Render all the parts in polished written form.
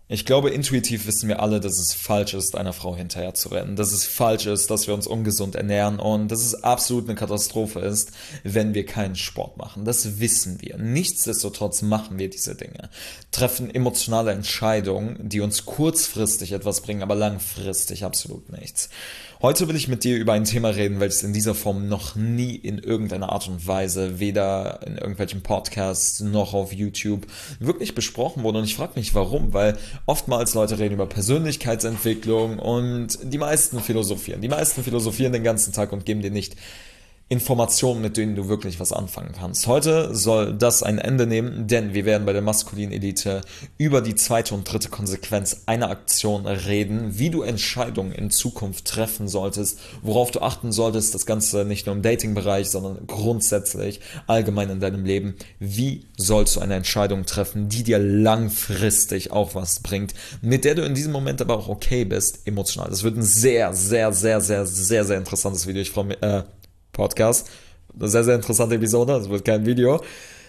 Ich glaube, intuitiv wissen wir alle, dass es falsch ist, einer Frau hinterher zu rennen. Dass es falsch ist, dass wir uns ungesund ernähren und dass es absolut eine Katastrophe ist, wenn wir keinen Sport machen. Das wissen wir. Nichtsdestotrotz machen wir diese Dinge. Treffen emotionale Entscheidungen, die uns kurzfristig etwas bringen, aber langfristig absolut nichts. Heute will ich mit dir über ein Thema reden, welches in dieser Form noch nie in irgendeiner Art und Weise, weder in irgendwelchen Podcasts noch auf YouTube, wirklich besprochen wurde. Und ich frage mich, warum, weil oftmals Leute reden über Persönlichkeitsentwicklung und die meisten philosophieren. Die meisten philosophieren den ganzen Tag und geben dir nicht Informationen, mit denen du wirklich was anfangen kannst. Heute soll das ein Ende nehmen, denn wir werden bei der maskulinen Elite über die zweite und dritte Konsequenz einer Aktion reden, wie du Entscheidungen in Zukunft treffen solltest, worauf du achten solltest, das Ganze nicht nur im Dating-Bereich, sondern grundsätzlich allgemein in deinem Leben. Wie sollst du eine Entscheidung treffen, die dir langfristig auch was bringt, mit der du in diesem Moment aber auch okay bist, emotional. Das wird ein sehr, sehr, sehr, sehr, sehr, sehr interessantes Video. Ich freue mich, Podcast. Eine sehr, sehr interessante Episode, es wird kein Video.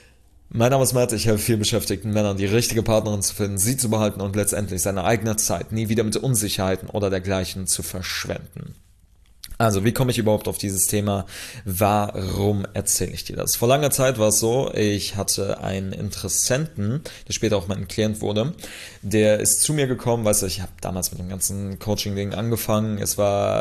Mein Name ist Matt, ich helfe viel beschäftigten Männern, die richtige Partnerin zu finden, sie zu behalten und letztendlich seine eigene Zeit nie wieder mit Unsicherheiten oder dergleichen zu verschwenden. Also, wie komme ich überhaupt auf dieses Thema? Warum erzähle ich dir das? Vor langer Zeit war es so, ich hatte einen Interessenten, der später auch mein Klient wurde, der ist zu mir gekommen, weißt du, ich habe damals mit dem ganzen Coaching-Ding angefangen, es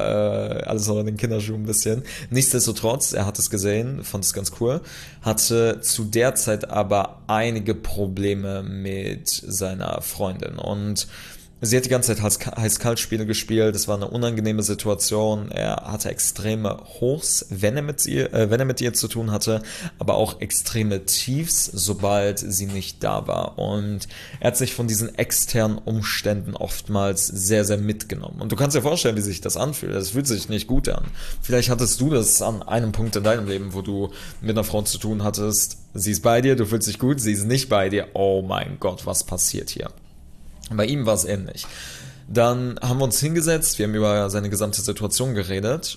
war alles noch in den Kinderschuhen ein bisschen. Nichtsdestotrotz, er hat es gesehen, fand es ganz cool, hatte zu der Zeit aber einige Probleme mit seiner Freundin und sie hat die ganze Zeit Heiß-Kalt-Spiele gespielt, es war eine unangenehme Situation, er hatte extreme Hochs, wenn er mit ihr zu tun hatte, aber auch extreme Tiefs, sobald sie nicht da war. Und er hat sich von diesen externen Umständen oftmals sehr, sehr mitgenommen. Und du kannst dir vorstellen, wie sich das anfühlt. Es fühlt sich nicht gut an. Vielleicht hattest du das an einem Punkt in deinem Leben, wo du mit einer Frau zu tun hattest. Sie ist bei dir, du fühlst dich gut, sie ist nicht bei dir. Oh mein Gott, was passiert hier? Bei ihm war es ähnlich. Dann haben wir uns hingesetzt, wir haben über seine gesamte Situation geredet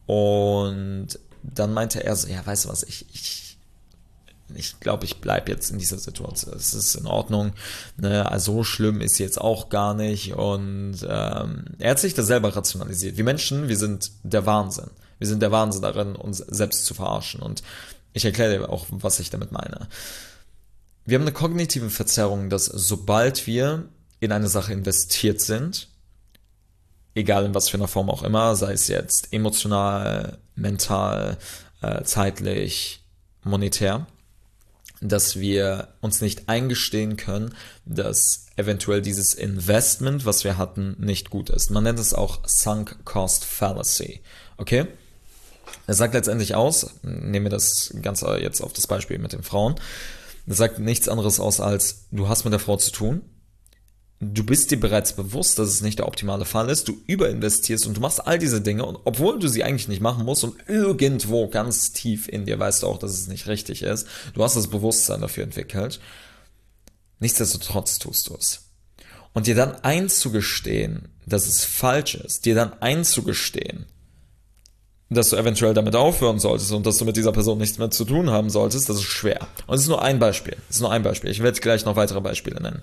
und dann meinte er so, ja, weißt du was, ich glaube, ich bleibe jetzt in dieser Situation. Es ist in Ordnung, ne? Also so schlimm ist sie jetzt auch gar nicht und er hat sich das selber rationalisiert. Wir Menschen, wir sind der Wahnsinn. Wir sind der Wahnsinn darin, uns selbst zu verarschen und ich erkläre dir auch, was ich damit meine. Wir haben eine kognitive Verzerrung, dass sobald wir in eine Sache investiert sind, egal in was für einer Form auch immer, sei es jetzt emotional, mental, zeitlich, monetär, dass wir uns nicht eingestehen können, dass eventuell dieses Investment, was wir hatten, nicht gut ist. Man nennt es auch Sunk Cost Fallacy. Okay? Er sagt letztendlich aus, nehmen wir das Ganze jetzt auf das Beispiel mit den Frauen, er sagt nichts anderes aus als, du hast mit der Frau zu tun, du bist dir bereits bewusst, dass es nicht der optimale Fall ist, du überinvestierst und du machst all diese Dinge und obwohl du sie eigentlich nicht machen musst und irgendwo ganz tief in dir weißt du auch, dass es nicht richtig ist, du hast das Bewusstsein dafür entwickelt, nichtsdestotrotz tust du es. Und dir dann einzugestehen, dass es falsch ist, dir dann einzugestehen, dass du eventuell damit aufhören solltest und dass du mit dieser Person nichts mehr zu tun haben solltest, das ist schwer. Und es ist nur ein Beispiel, ich werde gleich noch weitere Beispiele nennen.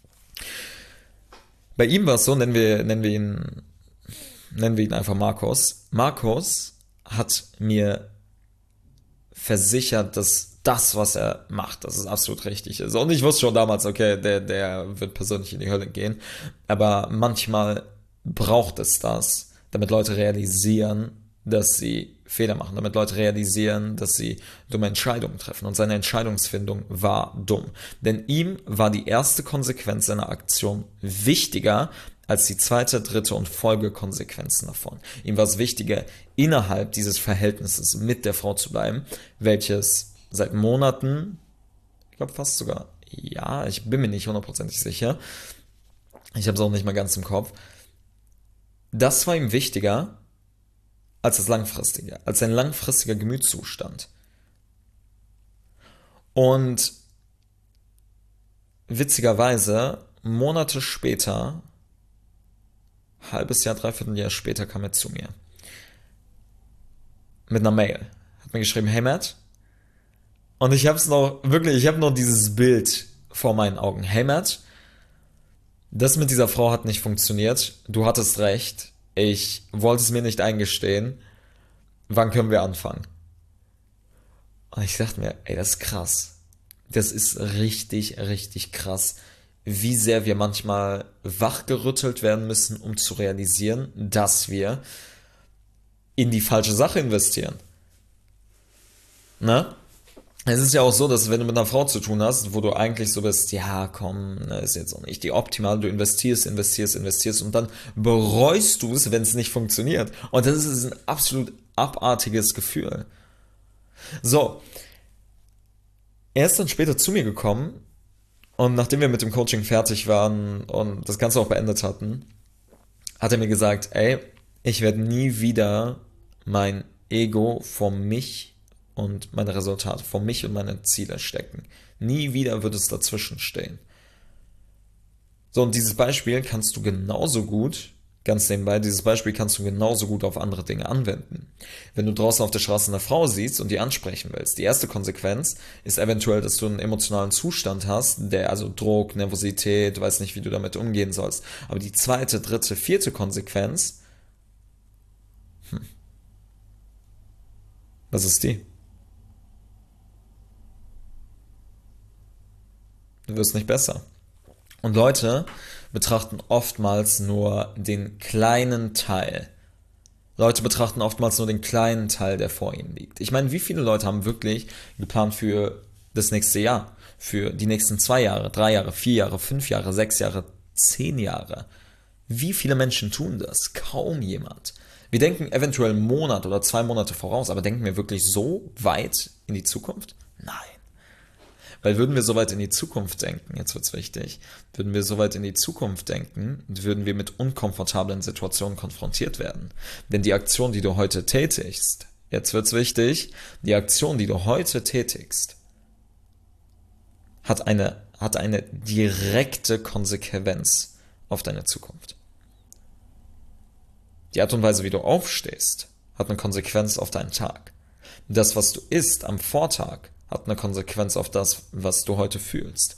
Bei ihm war es so, nennen wir ihn einfach Markus. Markus hat mir versichert, dass das, was er macht, dass es absolut richtig ist. Und ich wusste schon damals, okay, der wird persönlich in die Hölle gehen. Aber manchmal braucht es das, damit Leute realisieren, dass sie Fehler machen, damit Leute realisieren, dass sie dumme Entscheidungen treffen. Und seine Entscheidungsfindung war dumm. Denn ihm war die erste Konsequenz seiner Aktion wichtiger als die zweite, dritte und Folgekonsequenzen davon. Ihm war es wichtiger, innerhalb dieses Verhältnisses mit der Frau zu bleiben, welches seit Monaten, ich glaube fast sogar, ja, ich bin mir nicht hundertprozentig sicher, ich habe es auch nicht mal ganz im Kopf, das war ihm wichtiger als das Langfristige, als ein langfristiger Gemütszustand. Und witzigerweise, Monate später, halbes Jahr, dreiviertel Jahr später kam er zu mir. Mit einer Mail. Hat mir geschrieben, hey Matt. Und ich habe noch dieses Bild vor meinen Augen. Hey Matt, Das mit dieser Frau hat nicht funktioniert. Du hattest recht. Ich wollte es mir nicht eingestehen. Wann können wir anfangen? Und ich dachte mir, ey, das ist krass. Das ist richtig, richtig krass, wie sehr wir manchmal wachgerüttelt werden müssen, um zu realisieren, dass wir in die falsche Sache investieren. Ne? Es ist ja auch so, dass wenn du mit einer Frau zu tun hast, wo du eigentlich so bist, ja, komm, ne, ist jetzt auch nicht die optimale, du investierst und dann bereust du es, wenn es nicht funktioniert. Und das ist ein absolut abartiges Gefühl. So, er ist dann später zu mir gekommen und nachdem wir mit dem Coaching fertig waren und das Ganze auch beendet hatten, hat er mir gesagt, ey, ich werde nie wieder mein Ego vor mich und meine Resultate, vor mich und meine Ziele stecken. Nie wieder wird es dazwischen stehen. So, und dieses Beispiel kannst du genauso gut, ganz nebenbei, dieses Beispiel kannst du genauso gut auf andere Dinge anwenden. Wenn du draußen auf der Straße eine Frau siehst und die ansprechen willst, die erste Konsequenz ist eventuell, dass du einen emotionalen Zustand hast, der also Druck, Nervosität, du weißt nicht, wie du damit umgehen sollst. Aber die zweite, dritte, vierte Konsequenz, was ist die? Du wirst nicht besser. Und Leute betrachten oftmals nur den kleinen Teil. Leute betrachten oftmals nur den kleinen Teil, der vor ihnen liegt. Ich meine, wie viele Leute haben wirklich geplant für das nächste Jahr? Für die nächsten 2 Jahre, 3 Jahre, 4 Jahre, 5 Jahre, 6 Jahre, 10 Jahre? Wie viele Menschen tun das? Kaum jemand. Wir denken eventuell einen Monat oder 2 Monate voraus, aber denken wir wirklich so weit in die Zukunft? Nein. Weil würden wir so weit in die Zukunft denken, jetzt wird's wichtig, würden wir so weit in die Zukunft denken, würden wir mit unkomfortablen Situationen konfrontiert werden. Denn die Aktion, die du heute tätigst, jetzt wird's wichtig, die Aktion, die du heute tätigst, hat eine direkte Konsequenz auf deine Zukunft. Die Art und Weise, wie du aufstehst, hat eine Konsequenz auf deinen Tag. Das, was du isst am Vortag, hat eine Konsequenz auf das, was du heute fühlst.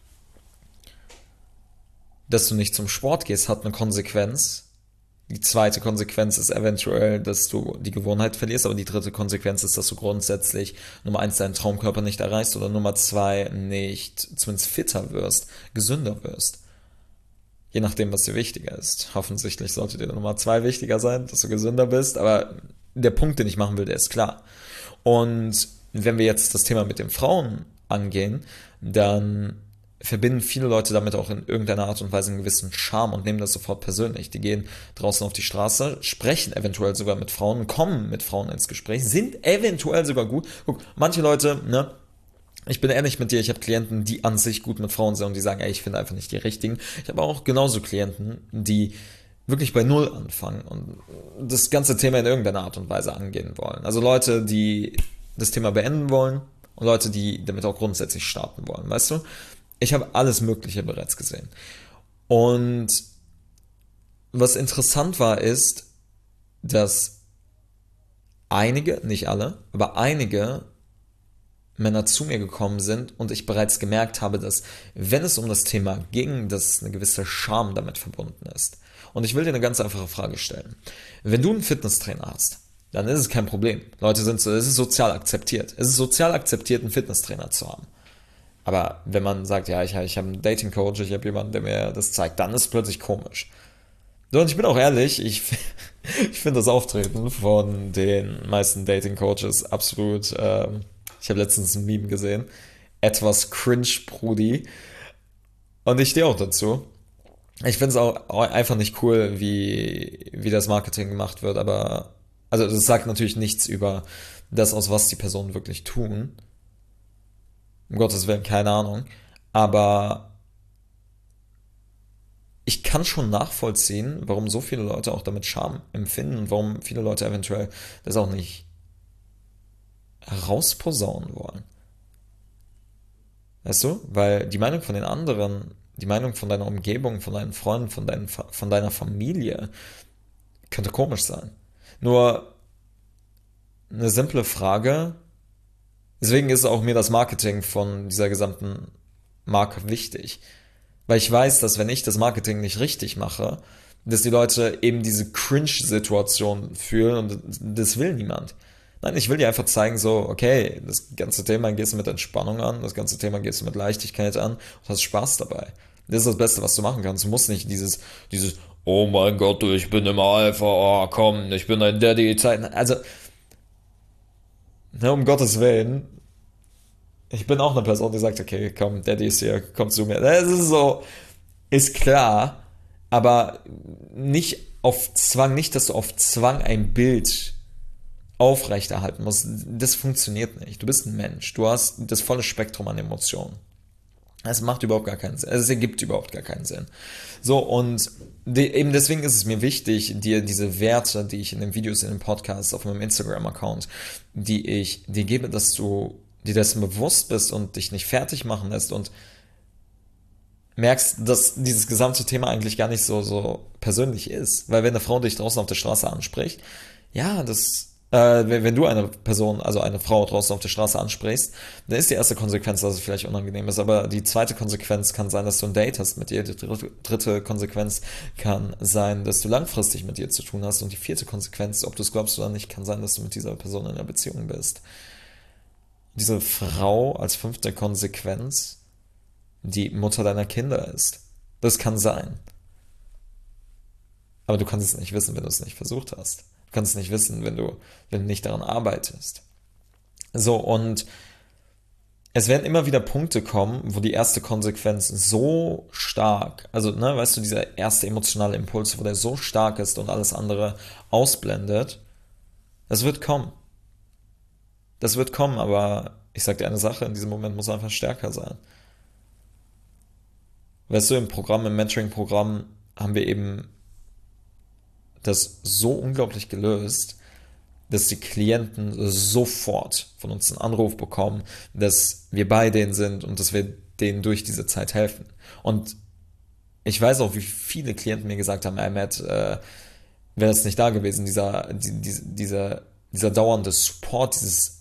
Dass du nicht zum Sport gehst, hat eine Konsequenz. Die zweite Konsequenz ist eventuell, dass du die Gewohnheit verlierst, aber die dritte Konsequenz ist, dass du grundsätzlich Nummer eins deinen Traumkörper nicht erreichst oder Nummer zwei nicht zumindest fitter wirst, gesünder wirst. Je nachdem, was dir wichtiger ist. Offensichtlich sollte dir Nummer zwei wichtiger sein, dass du gesünder bist, aber der Punkt, den ich machen will, der ist klar. Und wenn wir jetzt das Thema mit den Frauen angehen, dann verbinden viele Leute damit auch in irgendeiner Art und Weise einen gewissen Charme und nehmen das sofort persönlich. Die gehen draußen auf die Straße, sprechen eventuell sogar mit Frauen, kommen mit Frauen ins Gespräch, sind eventuell sogar gut. Guck, manche Leute, ne, ich bin ehrlich mit dir, ich habe Klienten, die an sich gut mit Frauen sind und die sagen, ey, ich finde einfach nicht die richtigen. Ich habe auch genauso Klienten, die wirklich bei Null anfangen und das ganze Thema in irgendeiner Art und Weise angehen wollen. Also Leute, die das Thema beenden wollen und Leute, die damit auch grundsätzlich starten wollen, weißt du? Ich habe alles Mögliche bereits gesehen. Und was interessant war, ist, dass einige, nicht alle, aber einige Männer zu mir gekommen sind und ich bereits gemerkt habe, dass wenn es um das Thema ging, dass eine gewisse Scham damit verbunden ist. Und ich will dir eine ganz einfache Frage stellen. Wenn du einen Fitnesstrainer hast, dann ist es kein Problem. Leute sind so, es ist sozial akzeptiert. Es ist sozial akzeptiert, einen Fitnesstrainer zu haben. Aber wenn man sagt, ja, ich habe einen Dating-Coach, ich habe jemanden, der mir das zeigt, dann ist es plötzlich komisch. So, und ich bin auch ehrlich, ich finde das Auftreten von den meisten Dating-Coaches absolut, ich habe letztens ein Meme gesehen, etwas cringe, Brudi. Und ich stehe auch dazu. Ich finde es auch einfach nicht cool, wie das Marketing gemacht wird, aber, also das sagt natürlich nichts über das, aus was die Personen wirklich tun. Um Gottes Willen, keine Ahnung. Aber ich kann schon nachvollziehen, warum so viele Leute auch damit Scham empfinden und warum viele Leute eventuell das auch nicht herausposaunen wollen. Weißt du? Weil die Meinung von den anderen, die Meinung von deiner Umgebung, von deinen Freunden, von deiner Familie könnte komisch sein. Nur eine simple Frage. Deswegen ist auch mir das Marketing von dieser gesamten Marke wichtig. Weil ich weiß, dass wenn ich das Marketing nicht richtig mache, dass die Leute eben diese Cringe-Situation fühlen und das will niemand. Nein, ich will dir einfach zeigen, so, okay, das ganze Thema gehst du mit Entspannung an, das ganze Thema gehst du mit Leichtigkeit an und hast Spaß dabei. Das ist das Beste, was du machen kannst. Du musst nicht dieses, oh mein Gott, ich bin im Alpha, oh komm, ich bin ein Daddy, Zeit. Also, ne, um Gottes Willen, ich bin auch eine Person, die sagt, okay, komm, Daddy ist hier, komm zu mir. Das ist so, ist klar, aber nicht auf Zwang, nicht, dass du auf Zwang ein Bild aufrechterhalten musst. Das funktioniert nicht. Du bist ein Mensch. Du hast das volle Spektrum an Emotionen. Es macht überhaupt gar keinen Sinn. Also es ergibt überhaupt gar keinen Sinn. So, und eben deswegen ist es mir wichtig, dir diese Werte, die ich in den Videos, in den Podcasts, auf meinem Instagram-Account, die ich dir gebe, dass du dir dessen bewusst bist und dich nicht fertig machen lässt und merkst, dass dieses gesamte Thema eigentlich gar nicht so persönlich ist. Weil wenn eine Frau dich draußen auf der Straße anspricht, ja, wenn du eine Person, also eine Frau draußen auf der Straße ansprichst, dann ist die erste Konsequenz, dass es vielleicht unangenehm ist, aber die zweite Konsequenz kann sein, dass du ein Date hast mit ihr, die dritte Konsequenz kann sein, dass du langfristig mit ihr zu tun hast und die vierte Konsequenz, ob du es glaubst oder nicht, kann sein, dass du mit dieser Person in einer Beziehung bist. Diese Frau als fünfte Konsequenz die Mutter deiner Kinder ist. Das kann sein. Aber du kannst es nicht wissen, wenn du es nicht versucht hast. Du kannst es nicht wissen, wenn du nicht daran arbeitest. So, und es werden immer wieder Punkte kommen, wo die erste Konsequenz so stark, also, ne, weißt du, dieser erste emotionale Impuls, wo der so stark ist und alles andere ausblendet, das wird kommen. Das wird kommen, aber ich sag dir eine Sache, in diesem Moment muss er einfach stärker sein. Weißt du, im Mentoring-Programm haben wir eben das so unglaublich gelöst, dass die Klienten sofort von uns einen Anruf bekommen, dass wir bei denen sind und dass wir denen durch diese Zeit helfen. Und ich weiß auch, wie viele Klienten mir gesagt haben, Matt, wäre das nicht da gewesen, dieser dauernde Support,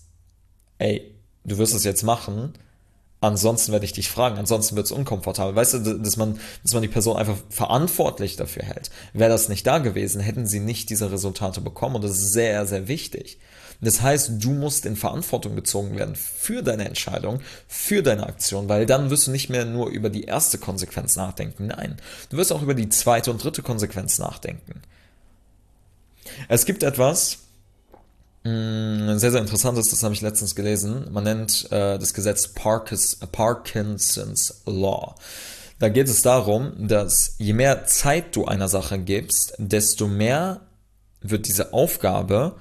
ey, du wirst es jetzt machen, ansonsten werde ich dich fragen, ansonsten wird es unkomfortabel. Weißt du, dass man die Person einfach verantwortlich dafür hält. Wäre das nicht da gewesen, hätten sie nicht diese Resultate bekommen und das ist sehr, sehr wichtig. Das heißt, du musst in Verantwortung gezogen werden für deine Entscheidung, für deine Aktion, weil dann wirst du nicht mehr nur über die erste Konsequenz nachdenken. Nein, du wirst auch über die zweite und dritte Konsequenz nachdenken. Es gibt etwas, sehr, sehr interessant ist, das habe ich letztens gelesen. Man nennt das Gesetz Parkinson's Law. Da geht es darum, dass je mehr Zeit du einer Sache gibst, desto mehr wird diese Aufgabe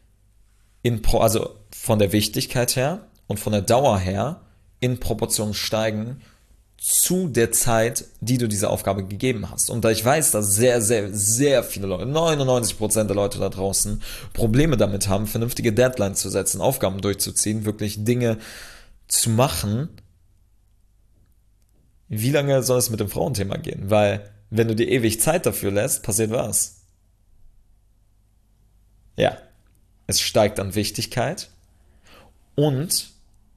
also von der Wichtigkeit her und von der Dauer her in Proportion steigen zu der Zeit, die du dieser Aufgabe gegeben hast. Und da ich weiß, dass sehr, sehr, sehr viele Leute, 99% der Leute da draußen, Probleme damit haben, vernünftige Deadlines zu setzen, Aufgaben durchzuziehen, wirklich Dinge zu machen, wie lange soll es mit dem Frauenthema gehen? Weil, wenn du dir ewig Zeit dafür lässt, passiert was? Ja, es steigt an Wichtigkeit und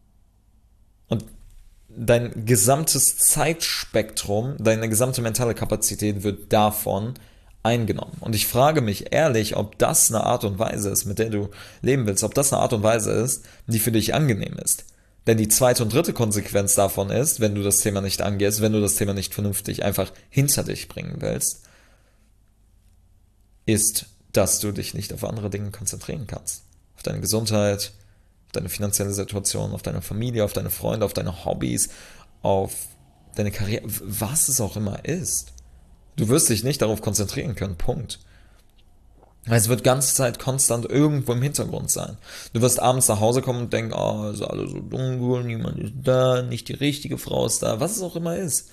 dein gesamtes Zeitspektrum, deine gesamte mentale Kapazität wird davon eingenommen. Und ich frage mich ehrlich, ob das eine Art und Weise ist, mit der du leben willst, ob das eine Art und Weise ist, die für dich angenehm ist. Denn die zweite und dritte Konsequenz davon ist, wenn du das Thema nicht angehst, wenn du das Thema nicht vernünftig einfach hinter dich bringen willst, ist, dass du dich nicht auf andere Dinge konzentrieren kannst. Auf deine Gesundheit, auf deine finanzielle Situation, auf deine Familie, auf deine Freunde, auf deine Hobbys, auf deine Karriere, was es auch immer ist. Du wirst dich nicht darauf konzentrieren können, Punkt. Es wird ganze Zeit konstant irgendwo im Hintergrund sein. Du wirst abends nach Hause kommen und denken, oh, ist alles so dunkel, niemand ist da, nicht die richtige Frau ist da, was es auch immer ist.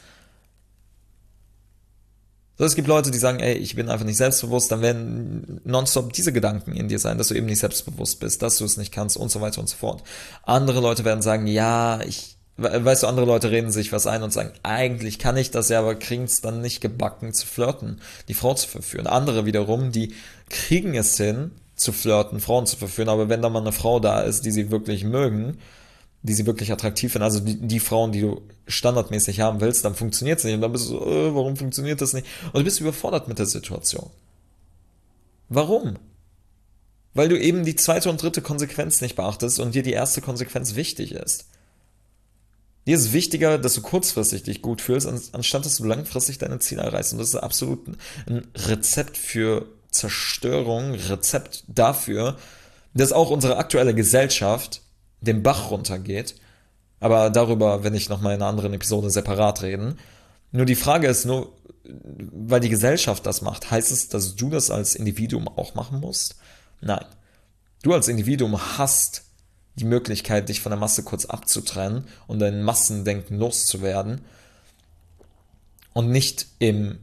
So, es gibt Leute, die sagen, ey, ich bin einfach nicht selbstbewusst, dann werden nonstop diese Gedanken in dir sein, dass du eben nicht selbstbewusst bist, dass du es nicht kannst und so weiter und so fort. Andere Leute werden sagen, ja, weißt du, andere Leute reden sich was ein und sagen, eigentlich kann ich das ja, aber kriegen es dann nicht gebacken zu flirten, die Frau zu verführen. Andere wiederum, die kriegen es hin, zu flirten, Frauen zu verführen, aber wenn da mal eine Frau da ist, die sie wirklich mögen, die sie wirklich attraktiv finden, also die Frauen, die du standardmäßig haben willst, dann funktioniert es nicht und dann bist du so, warum funktioniert das nicht? Und du bist überfordert mit der Situation. Warum? Weil du eben die zweite und dritte Konsequenz nicht beachtest und dir die erste Konsequenz wichtig ist. Dir ist wichtiger, dass du kurzfristig dich gut fühlst, anstatt dass du langfristig deine Ziele erreichst. Und das ist absolut ein Rezept für Zerstörung, Rezept dafür, dass auch unsere aktuelle Gesellschaft den Bach runtergeht. Aber darüber, wenn ich nochmal in einer anderen Episode separat reden. Nur die Frage ist nur, weil die Gesellschaft das macht, heißt es, dass du das als Individuum auch machen musst? Nein. Du als Individuum hast die Möglichkeit, dich von der Masse kurz abzutrennen und dein Massendenken loszuwerden und nicht im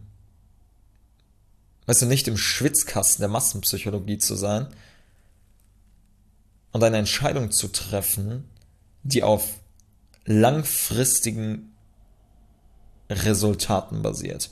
Schwitzkasten der Massenpsychologie zu sein und eine Entscheidung zu treffen, die auf langfristigen Resultaten basiert,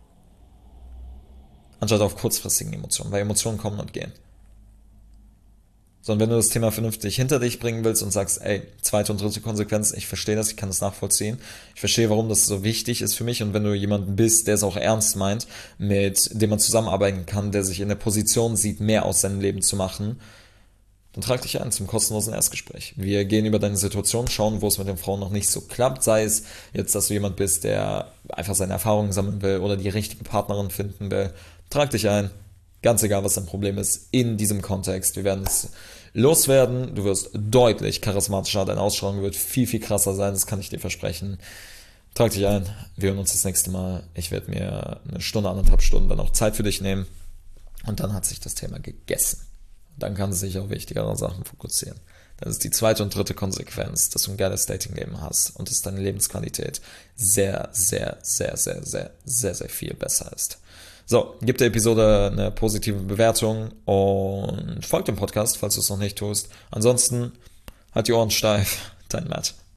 anstatt auf kurzfristigen Emotionen, weil Emotionen kommen und gehen. Sondern wenn du das Thema vernünftig hinter dich bringen willst und sagst, ey, zweite und dritte Konsequenz, ich verstehe das, ich kann das nachvollziehen, ich verstehe, warum das so wichtig ist für mich, und wenn du jemanden bist, der es auch ernst meint, mit dem man zusammenarbeiten kann, der sich in der Position sieht, mehr aus seinem Leben zu machen, dann trag dich ein zum kostenlosen Erstgespräch. Wir gehen über deine Situation, schauen, wo es mit den Frauen noch nicht so klappt, sei es jetzt, dass du jemand bist, der einfach seine Erfahrungen sammeln will oder die richtige Partnerin finden will. Trag dich ein, ganz egal, was dein Problem ist, in diesem Kontext. Wir werden es loswerden, du wirst deutlich charismatischer, deine Ausstrahlung wird viel, viel krasser sein, das kann ich dir versprechen. Trag dich ein, wir hören uns das nächste Mal. Ich werde mir eine Stunde, 1,5 Stunden dann auch Zeit für dich nehmen und dann hat sich das Thema gegessen. Dann kannst du dich auf wichtigere Sachen fokussieren. Das ist die zweite und dritte Konsequenz, dass du ein geiles Dating-Game hast und dass deine Lebensqualität sehr, sehr, sehr, sehr, sehr, sehr, sehr viel besser ist. So, gib der Episode eine positive Bewertung und folg dem Podcast, falls du es noch nicht tust. Ansonsten halt die Ohren steif. Dein Matt.